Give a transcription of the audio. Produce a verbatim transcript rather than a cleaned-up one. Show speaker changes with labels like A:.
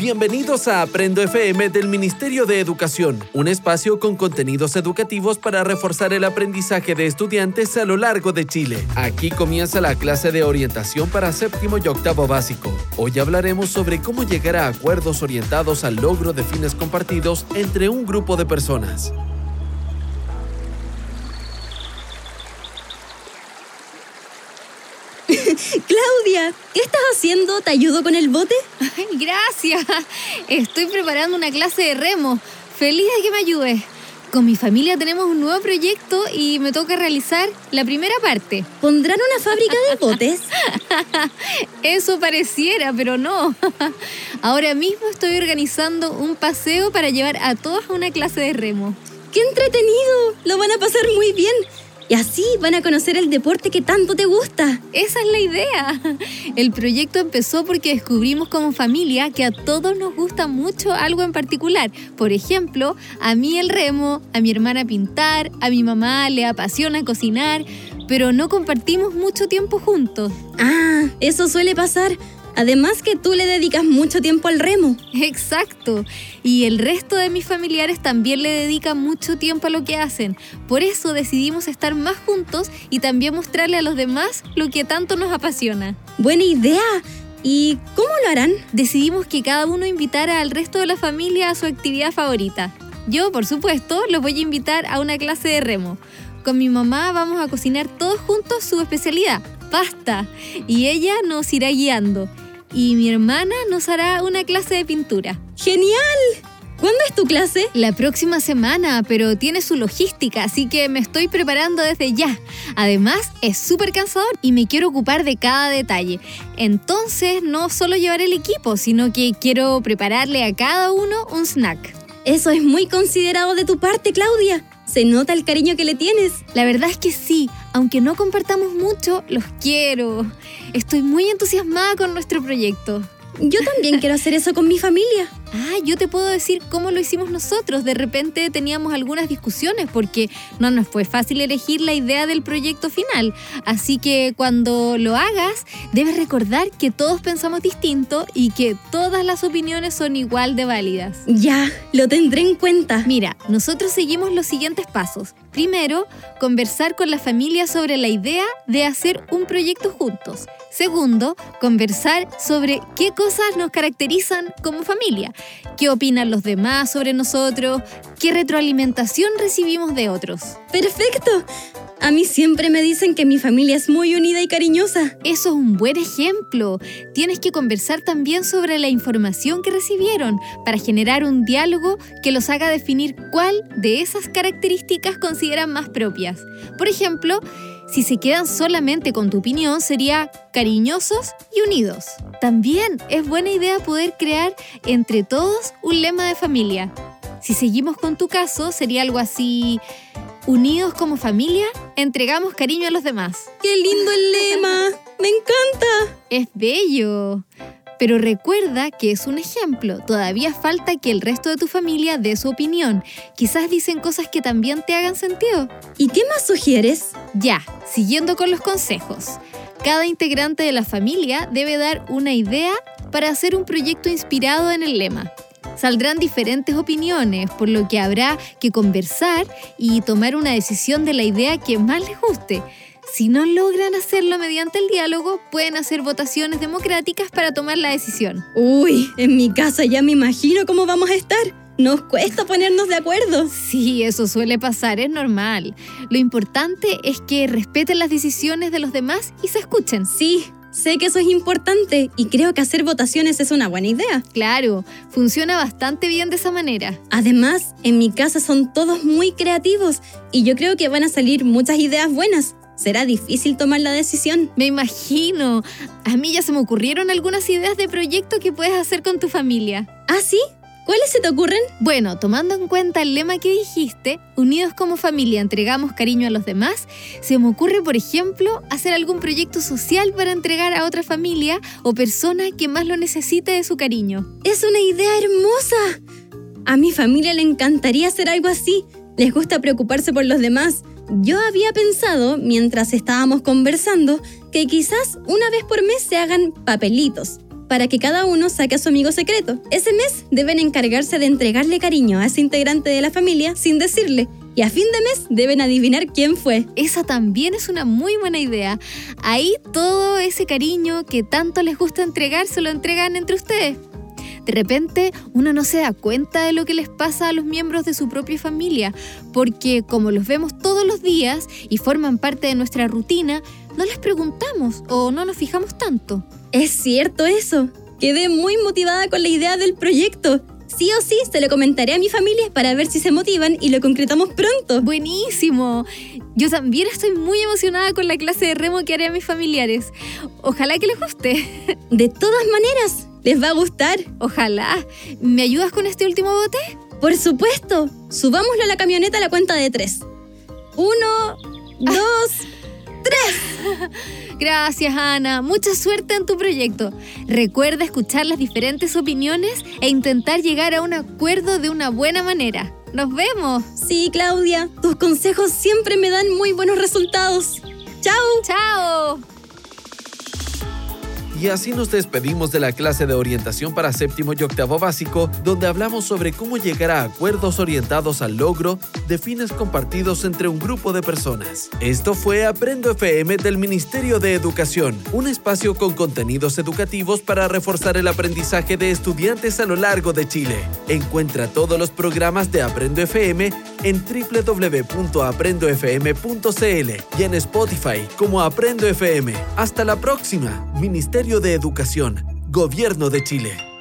A: Bienvenidos a Aprendo F M del Ministerio de Educación, un espacio con contenidos educativos para reforzar el aprendizaje de estudiantes a lo largo de Chile. Aquí comienza la clase de orientación para séptimo y octavo básico. Hoy hablaremos sobre cómo llegar a acuerdos orientados al logro de fines compartidos entre un grupo de personas.
B: Claudia, ¿qué estás haciendo? ¿Te ayudo con el bote?
C: Ay, gracias. Estoy preparando una clase de remo. Feliz de que me ayudes. Con mi familia tenemos un nuevo proyecto y me toca realizar la primera parte.
B: ¿Pondrán una fábrica de botes?
C: Eso pareciera, pero no. Ahora mismo estoy organizando un paseo para llevar a todos a una clase de remo.
B: ¡Qué entretenido! Lo van a pasar muy bien. Y así van a conocer el deporte que tanto te gusta.
C: Esa es la idea. El proyecto empezó porque descubrimos como familia que a todos nos gusta mucho algo en particular. Por ejemplo, a mí el remo, a mi hermana pintar, a mi mamá le apasiona cocinar, pero no compartimos mucho tiempo juntos.
B: Ah, eso suele pasar. Además que tú le dedicas mucho tiempo al remo.
C: Exacto. Y el resto de mis familiares también le dedican mucho tiempo a lo que hacen. Por eso decidimos estar más juntos y también mostrarle a los demás lo que tanto nos apasiona.
B: Buena idea. ¿Y cómo lo harán?
C: Decidimos que cada uno invitara al resto de la familia a su actividad favorita. Yo, por supuesto, los voy a invitar a una clase de remo. Con mi mamá vamos a cocinar todos juntos su especialidad, pasta, y ella nos irá guiando. Y mi hermana nos hará una clase de pintura.
B: ¡Genial! ¿Cuándo es tu clase?
C: La próxima semana, pero tiene su logística, así que me estoy preparando desde ya. Además, es súper cansador y me quiero ocupar de cada detalle. Entonces, no solo llevaré el equipo, sino que quiero prepararle a cada uno un snack.
B: Eso es muy considerado de tu parte, Claudia. Se nota el cariño que le tienes.
C: La verdad es que sí, aunque no compartamos mucho, los quiero. Estoy muy entusiasmada con nuestro proyecto.
B: Yo también quiero hacer eso con mi familia.
C: Ah, yo te puedo decir cómo lo hicimos nosotros. De repente teníamos algunas discusiones porque no nos fue fácil elegir la idea del proyecto final. Así que cuando lo hagas, debes recordar que todos pensamos distinto y que todas las opiniones son igual de válidas.
B: Ya, lo tendré en cuenta.
C: Mira, nosotros seguimos los siguientes pasos. Primero, conversar con la familia sobre la idea de hacer un proyecto juntos. Segundo, conversar sobre qué cosas nos caracterizan como familia. ¿Qué opinan los demás sobre nosotros? ¿Qué retroalimentación recibimos de otros?
B: ¡Perfecto! A mí siempre me dicen que mi familia es muy unida y cariñosa.
C: Eso es un buen ejemplo. Tienes que conversar también sobre la información que recibieron para generar un diálogo que los haga definir cuál de esas características consideran más propias. Por ejemplo, si se quedan solamente con tu opinión, sería cariñosos y unidos. También es buena idea poder crear entre todos un lema de familia. Si seguimos con tu caso, sería algo así: unidos como familia, entregamos cariño a los demás.
B: ¡Qué lindo el lema! ¡Me encanta!
C: Es bello. Pero recuerda que es un ejemplo. Todavía falta que el resto de tu familia dé su opinión. Quizás dicen cosas que también te hagan sentido.
B: ¿Y qué más sugieres?
C: Ya, siguiendo con los consejos. Cada integrante de la familia debe dar una idea para hacer un proyecto inspirado en el lema. Saldrán diferentes opiniones, por lo que habrá que conversar y tomar una decisión de la idea que más les guste. Si no logran hacerlo mediante el diálogo, pueden hacer votaciones democráticas para tomar la decisión.
B: Uy, en mi casa ya me imagino cómo vamos a estar. Nos cuesta ponernos de acuerdo.
C: Sí, eso suele pasar, es normal. Lo importante es que respeten las decisiones de los demás y se escuchen.
B: Sí, sé que eso es importante y creo que hacer votaciones es una buena idea.
C: Claro, funciona bastante bien de esa manera.
B: Además, en mi casa son todos muy creativos y yo creo que van a salir muchas ideas buenas. Será difícil tomar la decisión.
C: Me imagino. A mí ya se me ocurrieron algunas ideas de proyecto que puedes hacer con tu familia.
B: ¿Ah, sí? ¿Cuáles se te ocurren?
C: Bueno, tomando en cuenta el lema que dijiste, unidos como familia, entregamos cariño a los demás, se me ocurre, por ejemplo, hacer algún proyecto social para entregar a otra familia o persona que más lo necesite de su cariño.
B: ¡Es una idea hermosa! A mi familia le encantaría hacer algo así. Les gusta preocuparse por los demás. Yo había pensado, mientras estábamos conversando, que quizás una vez por mes se hagan papelitos. para que cada uno saque a su amigo secreto. Ese mes deben encargarse de entregarle cariño a ese integrante de la familia sin decirle. Y a fin de mes deben adivinar quién fue.
C: Esa también es una muy buena idea. Ahí todo ese cariño que tanto les gusta entregar se lo entregan entre ustedes. De repente uno no se da cuenta de lo que les pasa a los miembros de su propia familia, porque como los vemos todos los días y forman parte de nuestra rutina, no les preguntamos o no nos fijamos tanto.
B: Es cierto eso. Quedé muy motivada con la idea del proyecto. Sí o sí se lo comentaré a mi familia para ver si se motivan y lo concretamos pronto.
C: ¡Buenísimo! Yo también estoy muy emocionada con la clase de remo que haré a mis familiares. Ojalá que les guste.
B: De todas maneras, les va a gustar.
C: Ojalá. ¿Me ayudas con este último bote?
B: Por supuesto. Subámoslo a la camioneta a la cuenta de tres. Uno, dos, tres.
C: Gracias, Ana. Mucha suerte en tu proyecto. Recuerda escuchar las diferentes opiniones e intentar llegar a un acuerdo de una buena manera. ¡Nos vemos!
B: Sí, Claudia. Tus consejos siempre me dan muy buenos resultados. ¡Chao!
C: ¡Chao!
A: Y así nos despedimos de la clase de orientación para séptimo y octavo básico, donde hablamos sobre cómo llegar a acuerdos orientados al logro de fines compartidos entre un grupo de personas. Esto fue Aprendo F M del Ministerio de Educación, un espacio con contenidos educativos para reforzar el aprendizaje de estudiantes a lo largo de Chile. Encuentra todos los programas de Aprendo F M en doble u doble u doble u punto aprendo f m punto c l y en Spotify como Aprendo F M. Hasta la próxima. Ministerio de Educación, Gobierno de Chile.